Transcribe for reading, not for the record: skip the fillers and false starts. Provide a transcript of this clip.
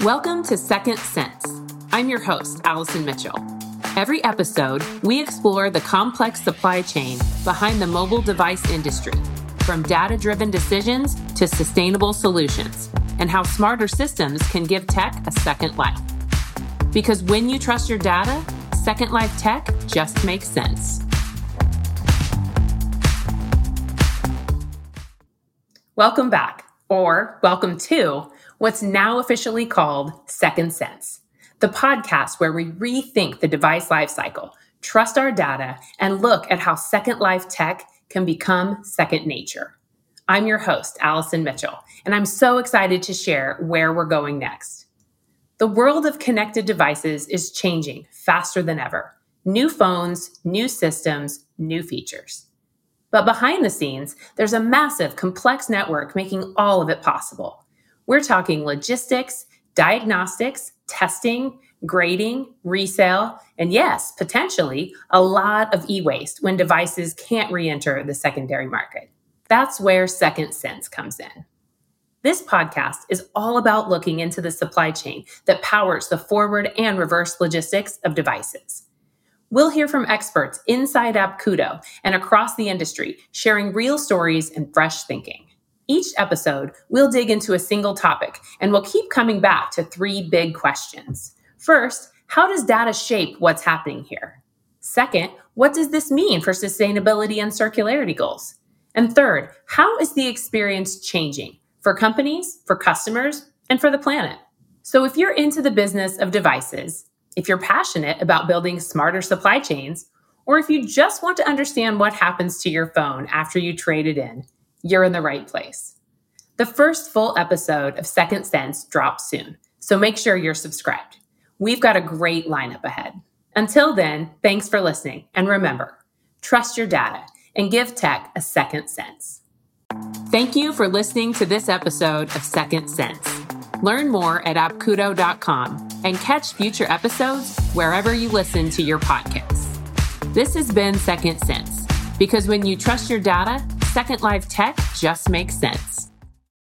Welcome to Second Sense. I'm your host, Allison Mitchell. Every episode, we explore the complex supply chain behind the mobile device industry, from data-driven decisions to sustainable solutions, and how smarter systems can give tech a second life. Because when you trust your data, Second Life tech just makes sense. Welcome back, or welcome to what's now officially called Second Sense, the podcast where we rethink the device lifecycle, trust our data, and look at how Second Life tech can become second nature. I'm your host, Allison Mitchell, and I'm so excited to share where we're going next. The world of connected devices is changing faster than ever. New phones, new systems, new features. But behind the scenes, there's a massive, complex network making all of it possible. We're talking logistics, diagnostics, testing, grading, resale, and yes, potentially a lot of e-waste when devices can't re-enter the secondary market. That's where Second Sense comes in. This podcast is all about looking into the supply chain that powers the forward and reverse logistics of devices. We'll hear from experts inside Apkudo and across the industry, sharing real stories and fresh thinking. Each episode, we'll dig into a single topic, and we'll keep coming back to three big questions. First, how does data shape what's happening here? Second, what does this mean for sustainability and circularity goals? And third, how is the experience changing for companies, for customers, and for the planet? So if you're into the business of devices, if you're passionate about building smarter supply chains, or if you just want to understand what happens to your phone after you trade it in, you're in the right place. The first full episode of Second Sense drops soon, so make sure you're subscribed. We've got a great lineup ahead. Until then, thanks for listening, and remember, trust your data and give tech a second sense. Thank you for listening to this episode of Second Sense. Learn more at apkudo.com and catch future episodes wherever you listen to your podcasts. This has been Second Sense, because when you trust your data, Second Life tech just makes sense.